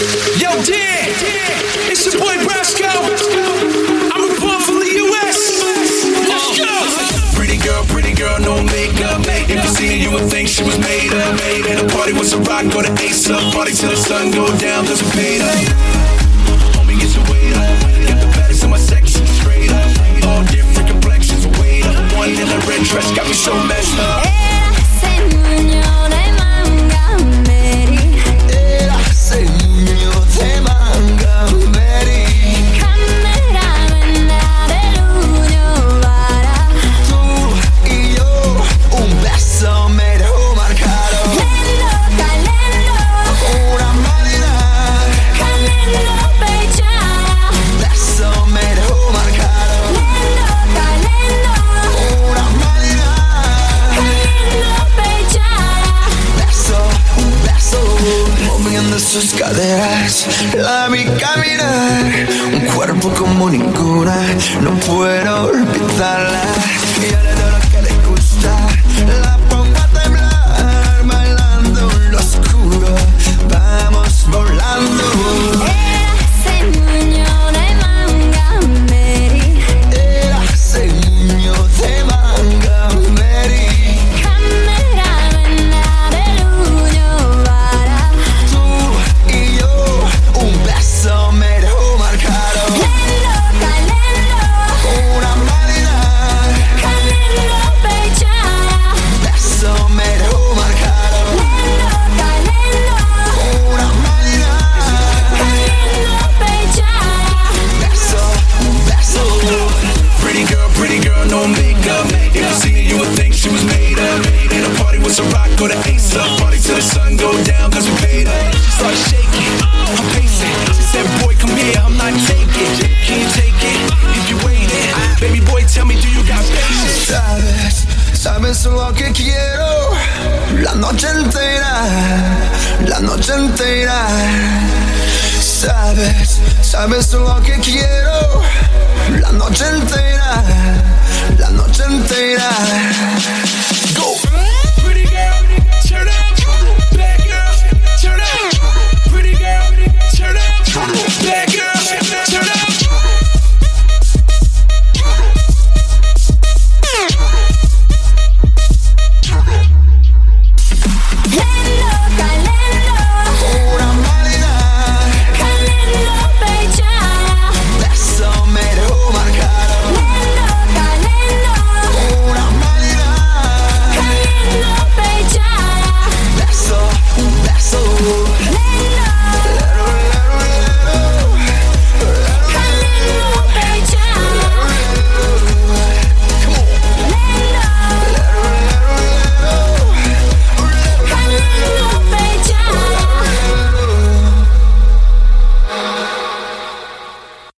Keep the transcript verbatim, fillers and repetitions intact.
Yo, Dan, it's your boy Brasco. I'm a born from the U S. Let's go. Pretty girl, pretty girl, no makeup. If you see her, you would think she was made up. And the party was a rock, go to Ace up. Party till the sun go down, cause we paid up. Homie, get your weight up. Got the baddest in my section, straight up. All different complexions, weight up. One in a red dress, got me so messed up. Sus caderas, la vi caminar, un cuerpo como ninguna, no puedo olvidarla. Y ahora de lo que le gusta, la pongo a temblar, bailando en lo oscuro, vamos volando. Go to Ace up, party till the sun go down, cause we paid up. She started shaking, I'm pacing. She said, boy, come here, I'm not taking. Can you take it, if you waiting? Baby boy, tell me, do you got patience? Sabes, sabes lo que quiero. La noche entera, la noche entera. Sabes, sabes lo que quiero.